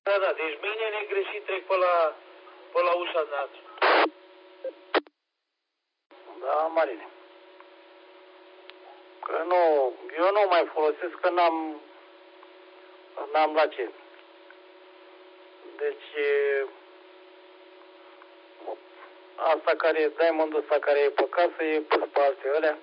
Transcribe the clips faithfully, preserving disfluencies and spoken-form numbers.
Da, da, deci mâine negreșit trec pe la, pe la ușa noastră. Da, Marine. Că nu, eu nu mai folosesc, că n-am, n-am la ce. Deci, asta care, diamondul ăsta care e pe casă, e pus pe astea alea.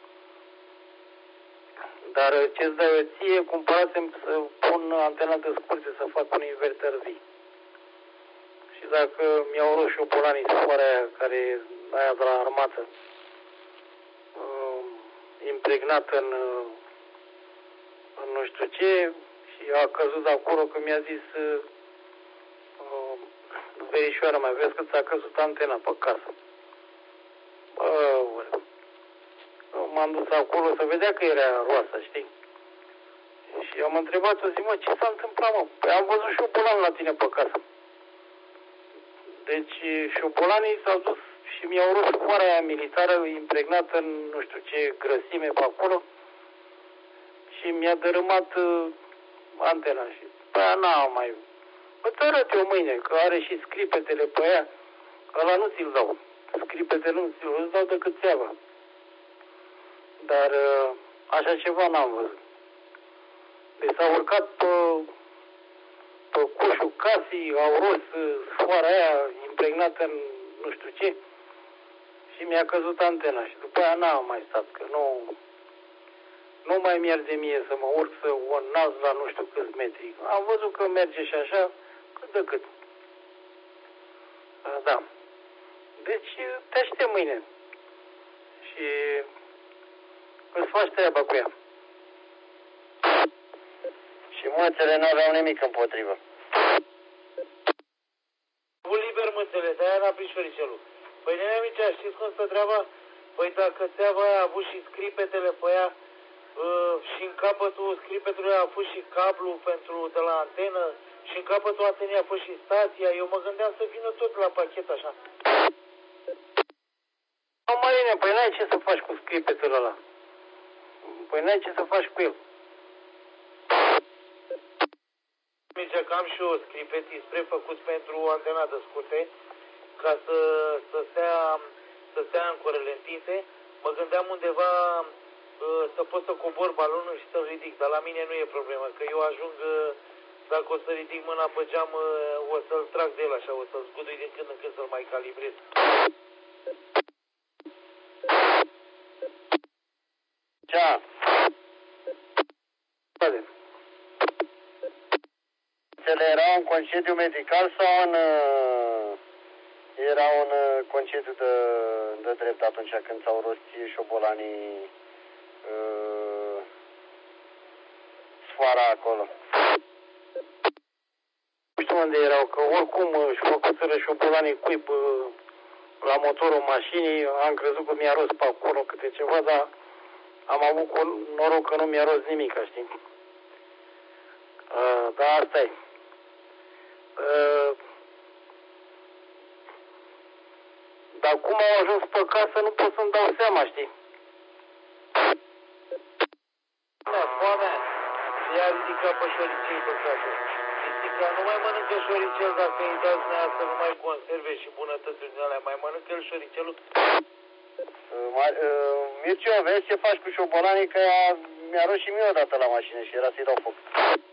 Dar ce-ți dau eu ție, cumpărasem să pun antena de scurte, să fac un inverter vii. Și dacă mi-au luat șobolanii sfoarea aia, care aia de la armată, uh, impregnată în, uh, în nu știu ce, și a căzut de acolo, că mi-a zis uh, verișoara mea, vezi că ți-a căzut antena pe casă. Bă, m-am dus acolo să vedea că era roasă, știi? Și am întrebat-o, zic, mă, ce s-a întâmplat, mă? Păi am văzut șobolan la tine pe casă. Deci șobolanii s-au dus și mi-au rupt foara aia militară impregnată în nu știu ce grăsime pe acolo și mi-a dărâmat uh, antena și pe aia n-am mai... Bă, te arăt eu mâine, că are și scripetele pe aia, ăla nu ți-l dau. Scripetele nu ți-l dau decât țeava. Dar uh, așa ceva n-am văzut. Deci s-au urcat pe, pe cușul casei, au ros sfoara aia impregnată în nu știu ce și mi-a căzut antena și după aia n-am mai stat, că nu, nu mai merge mie să mă urc să o înalț la nu știu câți metri. Am văzut că merge și așa, cât de cât. Da. Deci te aștept mâine și îți faci treaba cu ea. Și mățele n-aveau nimic împotrivă. Bun liber mățele, de-aia n-a prins șoricelul. Păi nenea Micea, știți cum stă treaba? Păi dacă țeava aia a avut și scripetele pe ea uh, și în capătul scripetului a fost și cablu pentru de la antenă și în capătul antenei a fost și stația, eu mă gândeam să vină tot la pachet așa. Nu, Marine, păi n-ai ce să faci cu scripetul ăla. Păi n-ai ce să faci cu el. Micea, că am și eu scripetii prefăcuți pentru antena de scurte, ca să, să, stea, să stea ancorele întinse. Mă gândeam undeva uh, să pot să cobor balonul și să-l ridic, dar la mine nu e problemă, că eu ajung, uh, dacă o să ridic mâna pe geam, uh, o să-l trag de el așa, o să-l zgudui din când în când să-l mai calibrez. Ce? Băde. Ele erau în concediu medical sau în... Uh, erau în uh, concediu de, de drept atunci când s-au rostit șobolanii uh, sfoara acolo? Nu știu unde erau, că oricum își făcuseră șobolanii cuib uh, la motorul mașinii, am crezut că mi-a rost pe acolo câte ceva, dar am avut noroc că nu mi-a rost nimic, știi? Uh, dar asta e. Uh, dar cum au ajuns pe casă nu pot să-mi dau seama, știi? Da, foamea i-a ridicat pe șoricei pe casă. Ristica nu mai mănâncă șoricel dacă îi dați neastră numai conserve și bunătățuri din alea, mai mănâncă el șoricelul? Uh, uh, Mircea, vezi ce faci cu șobolanii, că mi-a rost și mie odată la mașină și era să-i dau foc.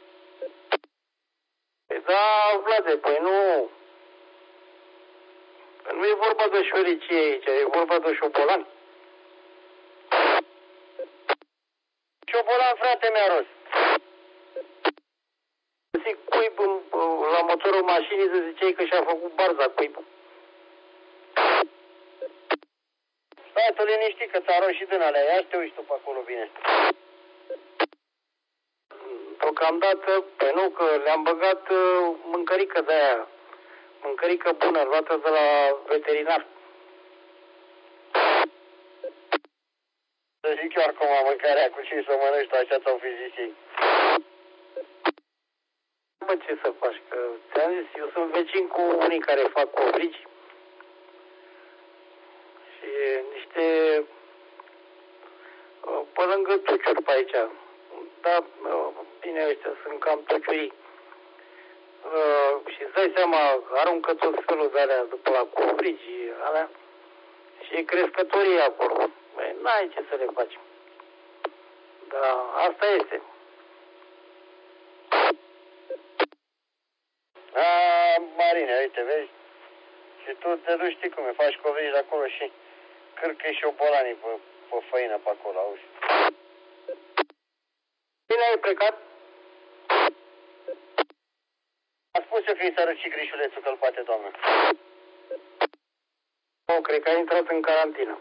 Păi da, Vlade, păi nu... Nu e vorba de șoricie aici, e vorba de șobolani. Șobolan, frate, mi-a rost. Zic cuib la motorul mașinii, să ziceai că și-a făcut barza cuib. Stai tu liniștit că ți-a rost și din alea, ia și te uiți tu pe acolo bine. Deocamdată, pe nu, că le-am băgat uh, mâncărică de aia, mâncărică bună, luată de la veterinar. Să zic eu acum mâncarea cu ce să mănânci tu, așa ți-au fi zis ei. Bă, ce să faci, că ți-am zis, eu sunt vecin cu unii care fac covrigi și niște, pe lângă tuciuri pe aici, dar bine, ăștia sunt cam tuciurii. uh, și îți dai seama, aruncă tot felul de alea după la covrigi, alea, și e crescătorie acolo. Băi, n-ai ce să le faci. Dar asta este. A, Marine, uite, vezi? Și tu te duci, știi cum e, faci covrigi de acolo și cârcă și o bolanii pe, pe făină pe acolo, auzi? Bine ai plecat? A spus eu că i s-a răcit grișulețul călpate, doamnă. Nu, cred că a intrat în carantină.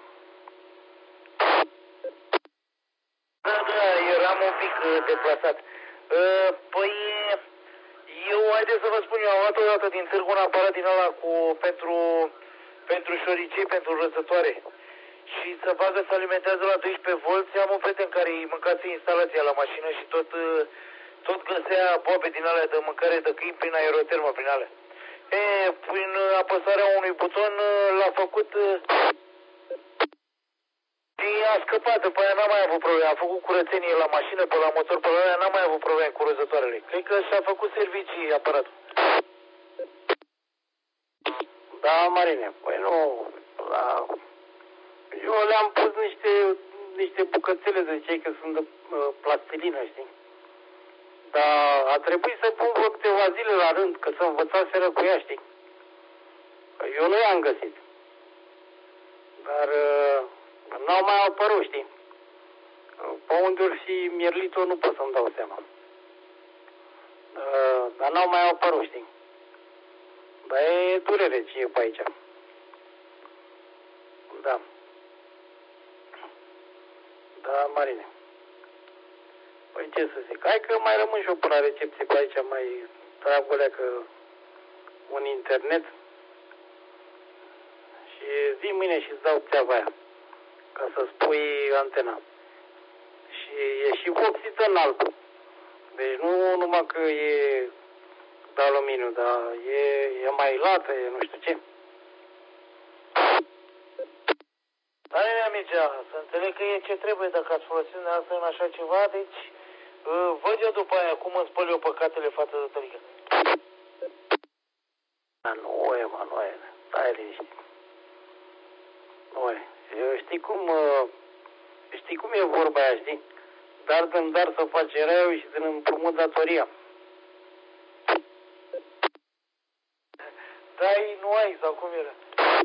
Da, da, eram un pic uh, deplasat. Uh, păi, eu, haideți să vă spun, eu am luat odată din târg un aparat din ăla cu, pentru, pentru șoricei, pentru răsătoare. Și să facă să alimentează la doisprezece volți, am un prieten care îi mâncați instalația la mașină și tot, uh, tot găsea boabe din alea de mâncare de câini prin aerotermă, prin alea. E, prin apăsarea unui buton uh, l-a făcut... Uh, Și a scăpat, după aia n-a mai avut probleme. A făcut curățenie la mașină, pe la motor, pe la aia, n-a mai avut probleme cu rozătoarele. Cred că și-a făcut servicii aparatul. Da, Marine, păi nu, la... eu le-am pus niște, niște bucățele, de cei că sunt de uh, plastilină, știi? Dar a trebuit să pun vreo câteva zile la rând, că să învățaseră cu ea, știi? Că eu nu i-am găsit. Dar uh, n-au mai apărut, știi? Pe unde ori fi mierlit-o nu pot să-mi dau seama. Uh, dar n-au mai apărut, știi? Dar e durere ce e pe aici. Da. Da, Marine. Păi ce să zic, hai că mai rămân și eu pe la recepție pe aici, mai trag o leacă un internet și zi mâine și îți dau țeava aia, ca să spui antena. Și e și vopsită în alb. Deci nu numai că e de aluminiu, dar e, e mai lată, e nu știu ce. Da, nea Mircea, să înțeleg că e ce trebuie dacă ați folosit asta în așa ceva, deci uh, văd eu după aia cum îmi spăl eu păcatele față de tărică. Da, nu e, mă, nu e. Stai liniștit. Nu e. Eu știi cum, uh, știi cum e vorba aia, știi? Dar din dar să face rău și din împrumut datoria. Dai, nu ai, sau cum era?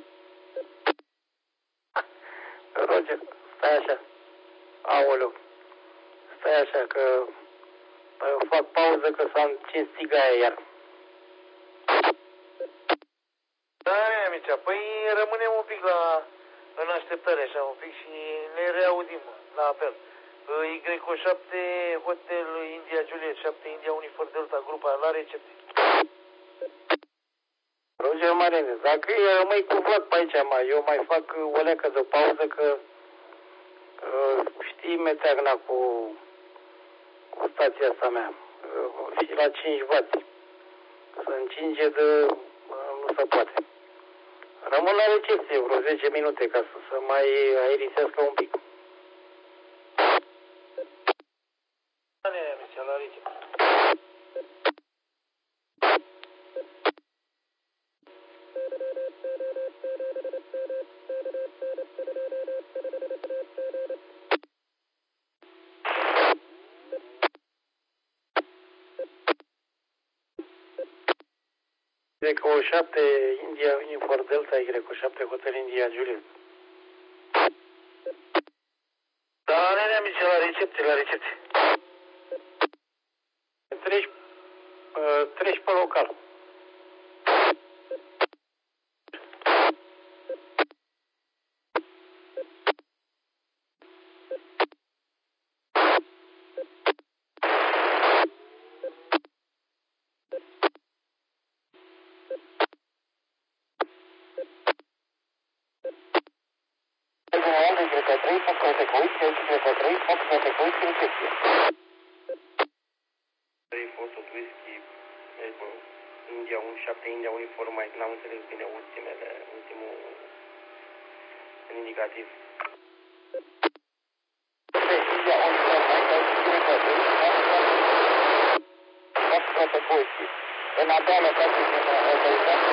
Roger, stai așa. Aoleu. Stai așa că eu fac pauză că s-a încins țigaia iar. Da, nea Mircea, păi rămânem un pic la, în așteptare așa un pic și ne reauzim la apel. Y șapte Hotel India Juliet șapte India Unifor Delta grupa la recepție. Roger Marine, dacă e rămâi cu Vlad pe aici, mai, eu mai fac o leacă de pauză că uh, știi meteagna cu, cu stația asta mea uh, și la cinci wați. Să încinge de uh, nu se poate. Rămân la recepție vreo zece minute ca să se mai aerisească un pic. Da, nea Mircea, la recepție. Y șapte India Unifor Delta Y șapte Hotel India Juliet. Da, nea Mircea, la recepție, la recepție. Treci, uh, treci pe local. India unu șapte India Uniform Mike, n-am înțeles bine ultimele, ultimul în indicativ. India Uniform Mike, în Natală, practic, în autoritate,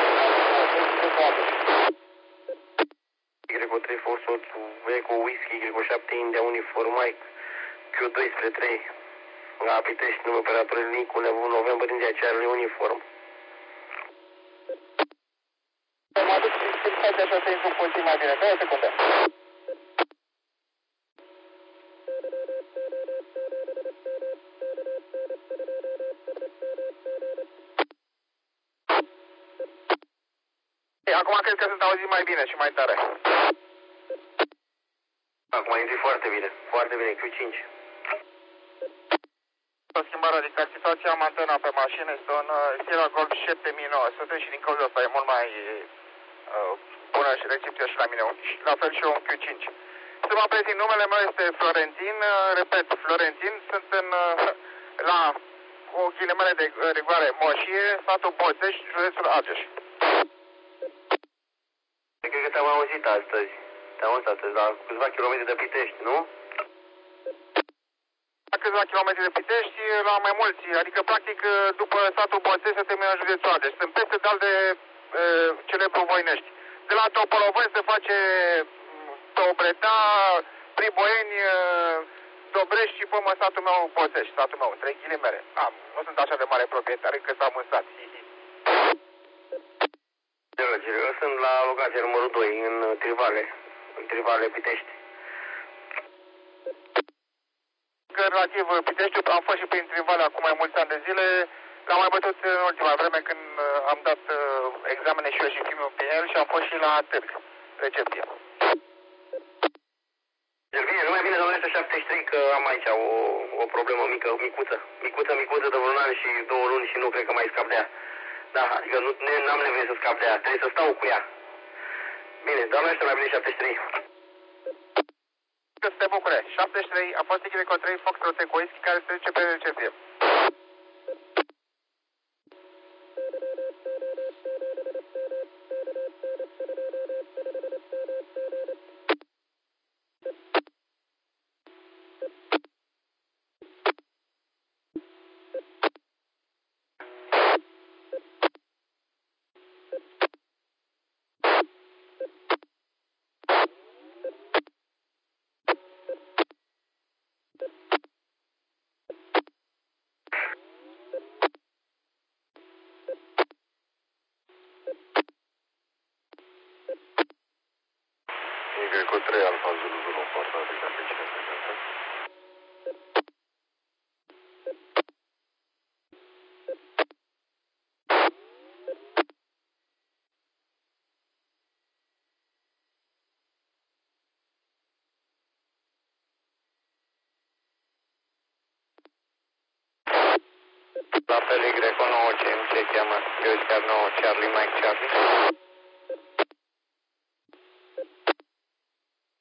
Y trei Foxtrot, Eco Whisky, Y șapte India Uniform Mike, Q doi spre trei, la Pitești, numele operatorului Nicu, November India Charlie Uniform. Mă aduc și faci așa să intru puțin mai bine, două secunde. Acum cred că sunt auzit mai bine și mai tare. Acum intri foarte bine, foarte bine, Q cinci. O schimbare radical, situația am antena pe mașină, este un Sierra Golf șapte mii nouă sute și din cauza asta e mult mai uh, bună și recepție și la mine, și la fel și eu un Q cinci. Să mă prezint, numele meu este Florentin, uh, repet, Florentin, sunt în, uh, la cu ghilimele de rigoare Moșie, satul Boțeș, județul Argeș. Cred că te-am auzit astăzi, te-am auzit astăzi, la câțiva kilometri de Pitești, nu? La câțiva kilometri de Pitești, la mai mulți, adică practic după satul Boțeș se termină județul Argeș. Sunt peste deal de e, celebru Voinești. De la Topoloveni se face Tobreta, Priboieni, Dobrești și până satul meu Boțeș, satul meu, între ghilimele. Am, nu sunt așa de mare proprietar, încă s-am însat. Eu sunt la locația numărul doi, în Trivale, în Trivale, Pitești. Că relativ Piteștiul am fost și prin Trivale acum mai mulți ani de zile, l-am mai bătut în ultima vreme când am dat examene și eu și filmul pe el și am fost și la Târg, recepție. Deci bine, nu mai bine domnule șaptezeci și trei că am aici o, o problemă mică, micuță, micuță, micuță de vreun an și două luni și nu cred că mai scap de ea. Da, adică nu am nevoie să scap de ea, trebuie să stau cu ea. Bine, doamne ăștia mai bine șaptezeci și trei. Că să te bucure, șaptezeci și trei a fost Y trei Foxtrot Eco Whisky care se duce pe recepție. Y trei Alfa Zulu Zulu portat de café cincisprezece. La fel Y nouă C M C cheamă Oscar nouă Charlie Mike Charlie.